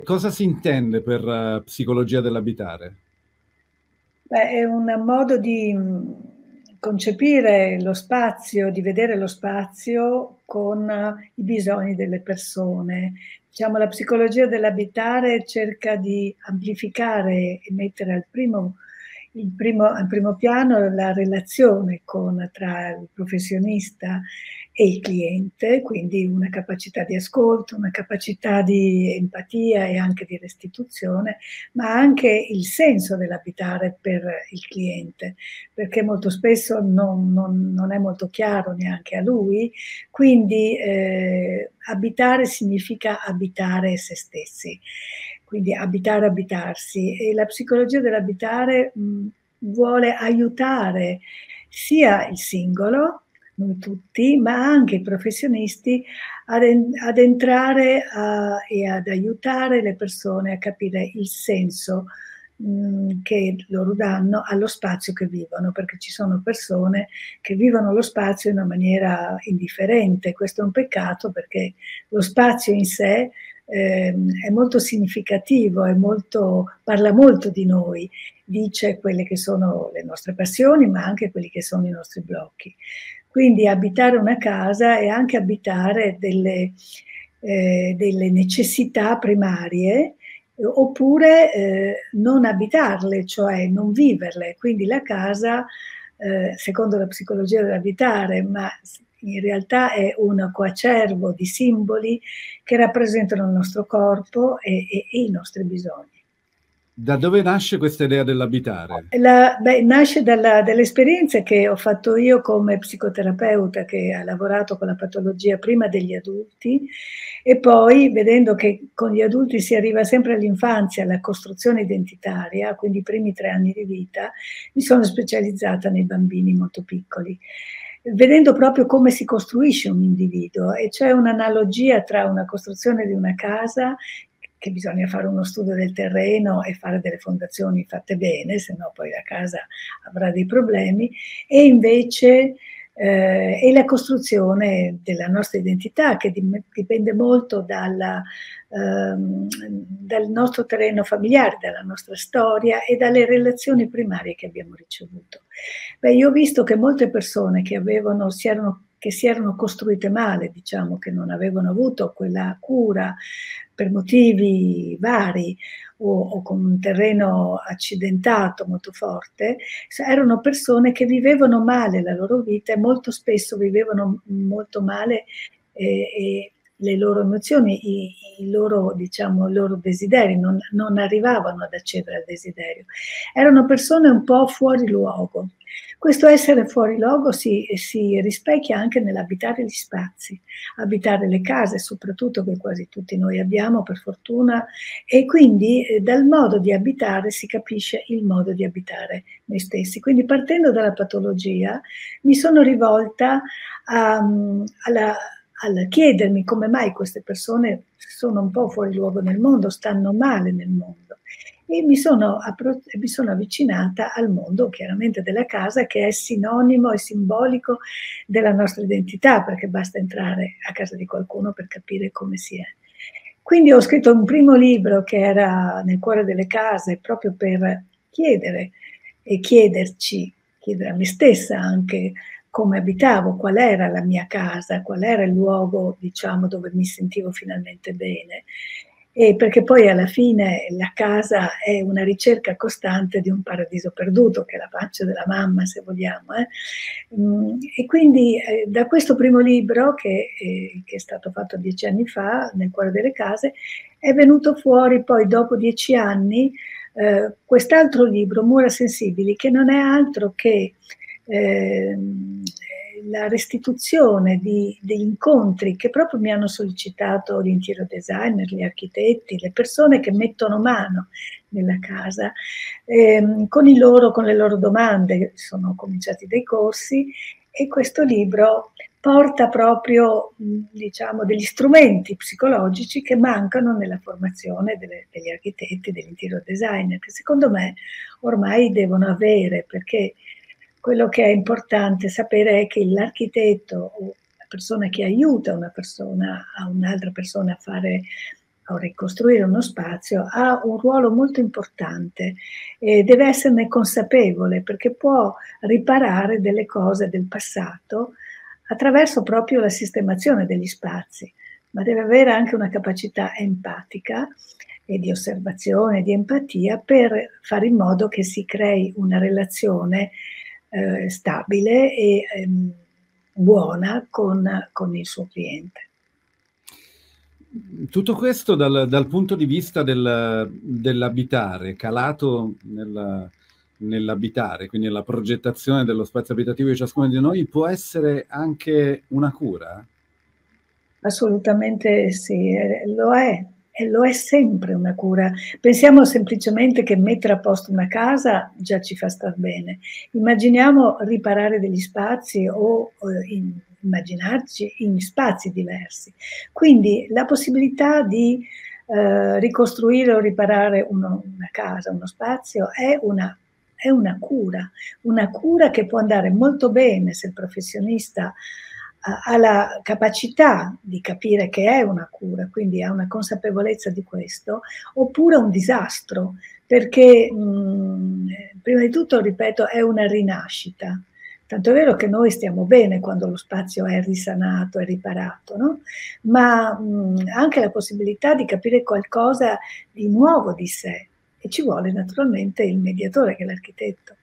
Cosa si intende per psicologia dell'abitare? Beh, è un modo di concepire lo spazio, di vedere lo spazio con i bisogni delle persone. Diciamo, la psicologia dell'abitare cerca di amplificare e mettere al primo piano la relazione tra il professionista e il cliente, quindi una capacità di ascolto, una capacità di empatia e anche di restituzione, ma anche il senso dell'abitare per il cliente, perché molto spesso non è molto chiaro neanche a lui, quindi abitare significa abitare se stessi, quindi abitare, abitarsi, e la psicologia dell'abitare vuole aiutare sia il singolo, noi tutti, ma anche i professionisti ad entrare e ad aiutare le persone a capire il senso che loro danno allo spazio che vivono, perché ci sono persone che vivono lo spazio in una maniera indifferente. Questo è un peccato, perché lo spazio in sé è molto significativo, parla molto di noi, dice quelle che sono le nostre passioni, ma anche quelli che sono i nostri blocchi. Quindi abitare una casa è anche abitare delle necessità primarie, oppure non abitarle, cioè non viverle. Quindi la casa, secondo la psicologia dell'abitare, ma in realtà è un coacervo di simboli che rappresentano il nostro corpo e i nostri bisogni. Da dove nasce questa idea dell'abitare? Nasce dalle esperienze che ho fatto io come psicoterapeuta, che ha lavorato con la patologia prima degli adulti, e poi vedendo che con gli adulti si arriva sempre all'infanzia, alla costruzione identitaria, quindi i primi 3 anni di vita, mi sono specializzata nei bambini molto piccoli, vedendo proprio come si costruisce un individuo, e c'è un'analogia tra una costruzione di una casa, che bisogna fare uno studio del terreno e fare delle fondazioni fatte bene, se no poi la casa avrà dei problemi, e invece è la costruzione della nostra identità, che dipende molto dal nostro terreno familiare, dalla nostra storia e dalle relazioni primarie che abbiamo ricevuto. Beh, io ho visto che molte persone che si erano costruite male, diciamo, che non avevano avuto quella cura per motivi vari, o con un terreno accidentato molto forte, erano persone che vivevano male la loro vita, e molto spesso vivevano molto male e le loro emozioni, i loro desideri, non arrivavano ad accedere al desiderio. Erano persone un po' fuori luogo. Questo essere fuori luogo si rispecchia anche nell'abitare gli spazi, abitare le case, soprattutto, che quasi tutti noi abbiamo, per fortuna, e quindi dal modo di abitare si capisce il modo di abitare noi stessi. Quindi, partendo dalla patologia, mi sono rivolta a, al chiedermi come mai queste persone sono un po' fuori luogo nel mondo, stanno male nel mondo. E mi sono avvicinata al mondo, chiaramente, della casa, che è sinonimo e simbolico della nostra identità, perché basta entrare a casa di qualcuno per capire come si è. Quindi ho scritto un primo libro che era Nel cuore delle case, proprio per chiedere e chiedere a me stessa anche come abitavo, qual era la mia casa, qual era il luogo, diciamo, dove mi sentivo finalmente bene. E perché poi alla fine la casa è una ricerca costante di un paradiso perduto, che è la pace della mamma, se vogliamo. E quindi da questo primo libro, che è stato fatto 10 anni fa, Nel cuore delle case, è venuto fuori poi, dopo 10 anni, quest'altro libro, Mura sensibili, che non è altro che ehm, la restituzione degli incontri che proprio mi hanno sollecitato gli interior designer, gli architetti, le persone che mettono mano nella casa, con le loro domande. Sono cominciati dei corsi, e questo libro porta proprio, diciamo, degli strumenti psicologici che mancano nella formazione degli architetti, degli interior designer, che secondo me ormai devono avere, perché quello che è importante sapere è che l'architetto, o la persona che aiuta una persona, a un'altra persona a o ricostruire uno spazio ha un ruolo molto importante e deve esserne consapevole, perché può riparare delle cose del passato attraverso proprio la sistemazione degli spazi, ma deve avere anche una capacità empatica e di osservazione, di empatia, per fare in modo che si crei una relazione stabile e buona con il suo cliente. Tutto questo dal punto di vista dell'abitare, calato nell'abitare, quindi nella progettazione dello spazio abitativo di ciascuno di noi, può essere anche una cura? Assolutamente sì, lo è, e lo è sempre una cura. Pensiamo semplicemente che mettere a posto una casa già ci fa star bene. Immaginiamo riparare degli spazi o immaginarci in spazi diversi. Quindi la possibilità di ricostruire o riparare una casa, uno spazio, è una cura che può andare molto bene se il professionista ha la capacità di capire che è una cura, quindi ha una consapevolezza di questo, oppure un disastro, perché prima di tutto, ripeto, è una rinascita. Tanto è vero che noi stiamo bene quando lo spazio è risanato, è riparato, no? Ma anche la possibilità di capire qualcosa di nuovo di sé, e ci vuole naturalmente il mediatore, che è l'architetto.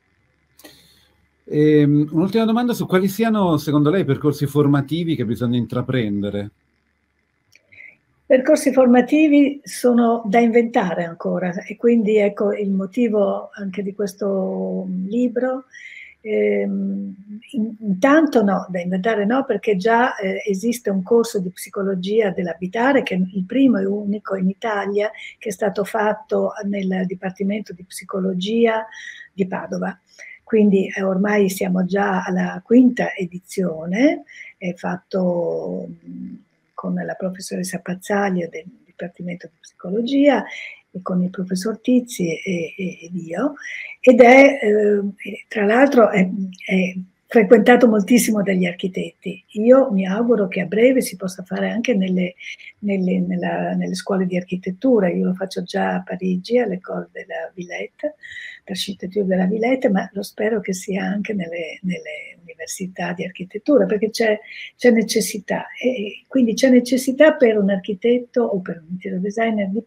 Un'ultima domanda su quali siano, secondo lei, i percorsi formativi che bisogna intraprendere? Percorsi formativi sono da inventare ancora, e quindi ecco il motivo anche di questo libro. Intanto no, da inventare no, perché già esiste un corso di psicologia dell'abitare, che è il primo e unico in Italia, che è stato fatto nel Dipartimento di Psicologia di Padova. Quindi ormai siamo già alla 5ª edizione, è fatto con la professoressa Pazzaglio del Dipartimento di Psicologia e con il professor Tizi ed io, ed è tra l'altro è frequentato moltissimo dagli architetti. Io mi auguro che a breve si possa fare anche nelle scuole di architettura. Io lo faccio già a Parigi, all'École de la Villette, l'Architecture de la Villette, ma lo spero che sia anche nelle università di architettura, perché c'è necessità, e quindi c'è necessità per un architetto o per un interior designer di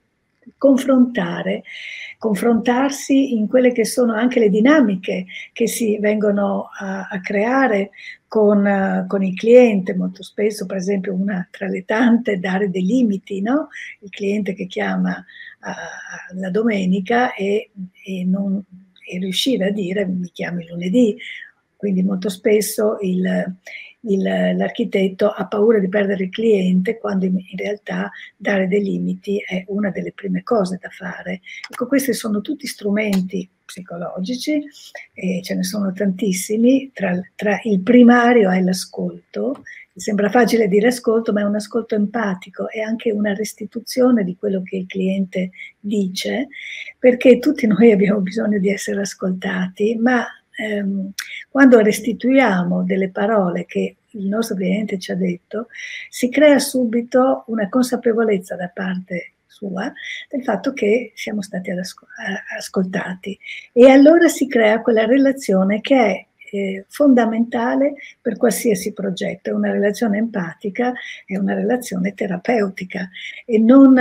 confrontarsi in quelle che sono anche le dinamiche che si vengono a creare con il cliente. Molto spesso, per esempio, una tra le tante, dare dei limiti, no? Il cliente che chiama la domenica e riuscire a dire mi chiami lunedì. Quindi molto spesso l'architetto ha paura di perdere il cliente, quando in realtà dare dei limiti è una delle prime cose da fare. Ecco, questi sono tutti strumenti psicologici, e ce ne sono tantissimi. Tra il primario è l'ascolto. Sembra facile dire ascolto, ma è un ascolto empatico, è anche una restituzione di quello che il cliente dice, perché tutti noi abbiamo bisogno di essere ascoltati, ma quando restituiamo delle parole che il nostro cliente ci ha detto, si crea subito una consapevolezza da parte sua del fatto che siamo stati ascoltati, e allora si crea quella relazione che è fondamentale per qualsiasi progetto. È una relazione empatica, è una relazione terapeutica, e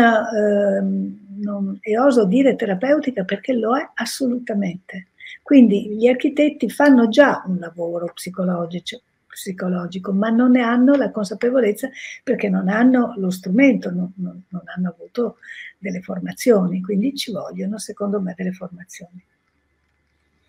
e oso dire terapeutica perché lo è assolutamente. Quindi gli architetti fanno già un lavoro psicologico, ma non ne hanno la consapevolezza, perché non hanno lo strumento, non hanno avuto delle formazioni, quindi ci vogliono, secondo me, delle formazioni.